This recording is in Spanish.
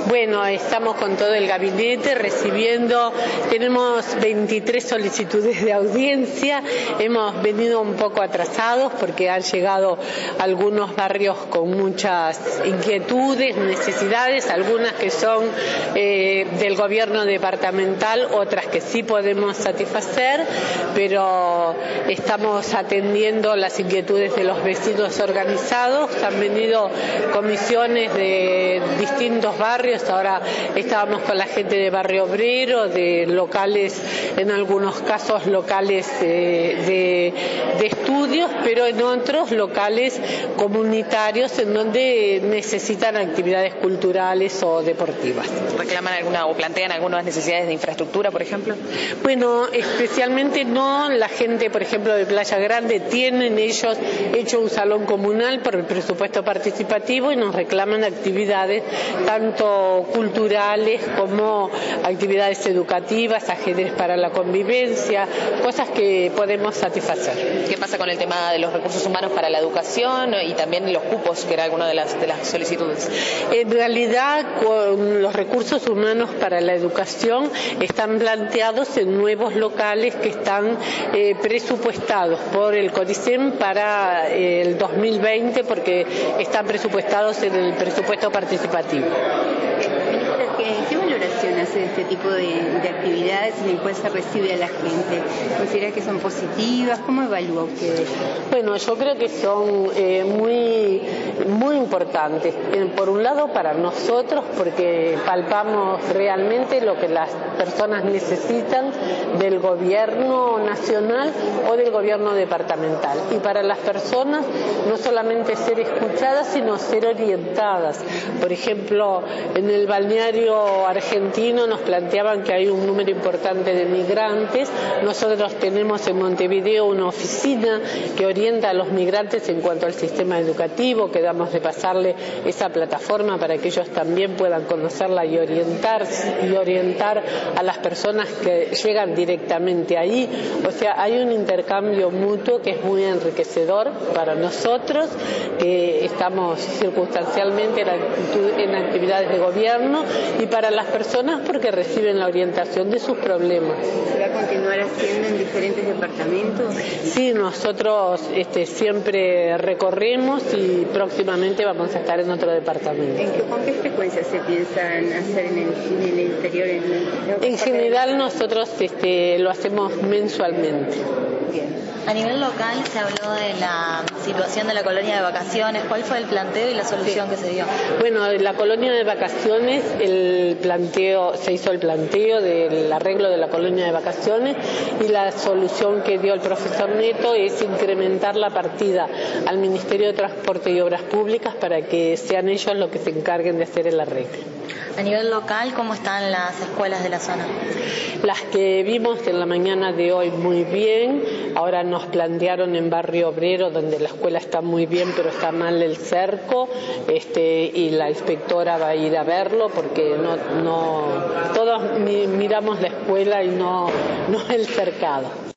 Bueno, estamos con todo el gabinete recibiendo, tenemos 23 solicitudes de audiencia, hemos venido un poco atrasados porque han llegado algunos barrios con muchas inquietudes, necesidades, algunas que son del gobierno departamental, otras que sí podemos satisfacer, pero estamos atendiendo las inquietudes de los vecinos organizados. Han venido comisiones de distintos barrios, ahora estábamos con la gente de Barrio Obrero, de locales, en algunos casos locales de estudios, pero en otros locales comunitarios en donde necesitan actividades culturales o deportivas. ¿Reclaman alguna o plantean algunas necesidades de infraestructura, por ejemplo? Bueno, especialmente no. La gente, por ejemplo, de Playa Grande, tienen ellos hecho un salón comunal por el presupuesto participativo y nos reclaman actividades tanto culturales como actividades educativas, ajedrez para la convivencia, cosas que podemos satisfacer. ¿Qué pasa con el tema de los recursos humanos para la educación y también los cupos, que era alguna de las solicitudes? En realidad, con los recursos humanos para la educación están planteados en nuevos locales que están presupuestados por el CODICEM para el 2020, porque están presupuestados en el presupuesto participativo. ¿Qué valoración hace de este tipo de actividades en el cual se recibe a la gente? ¿Considera que son positivas? ¿Cómo evalúa usted esto? Bueno, yo creo que son muy importantes. Por un lado, para nosotros, porque palpamos realmente lo que las personas necesitan del gobierno nacional o del gobierno departamental. Y para las personas, no solamente ser escuchadas, sino ser orientadas. Por ejemplo, en el balneario argentino nos planteaban que hay un número importante de migrantes. Nosotros tenemos en Montevideo una oficina que orienta a los migrantes en cuanto al sistema educativo, quedamos de pasarle esa plataforma para que ellos también puedan conocerla y orientar a las personas que llegan directamente ahí. O sea, hay un intercambio mutuo que es muy enriquecedor para nosotros, que estamos circunstancialmente en actividades de gobierno, y para las personas porque reciben la orientación de sus problemas. ¿Se va a continuar haciendo en diferentes departamentos? Sí, nosotros siempre recorremos y próximamente vamos a estar en otro departamento. ¿Con qué frecuencia se piensan hacer en el interior? En general nosotros lo hacemos mensualmente. Bien. A nivel local se habló de la situación de la colonia de vacaciones. ¿Cuál fue el planteo y la solución que se dio? Bueno, en la colonia de vacaciones se hizo el planteo del arreglo de la colonia de vacaciones, y la solución que dio el profesor Neto es incrementar la partida al Ministerio de Transporte y Obras Públicas para que sean ellos los que se encarguen de hacer el arreglo. A nivel local, ¿cómo están las escuelas de la zona? Las que vimos en la mañana de hoy muy bien. Ahora nos plantearon en Barrio Obrero, donde la escuela está muy bien, pero está mal el cerco, y la inspectora va a ir a verlo porque no todos miramos la escuela y no el cercado.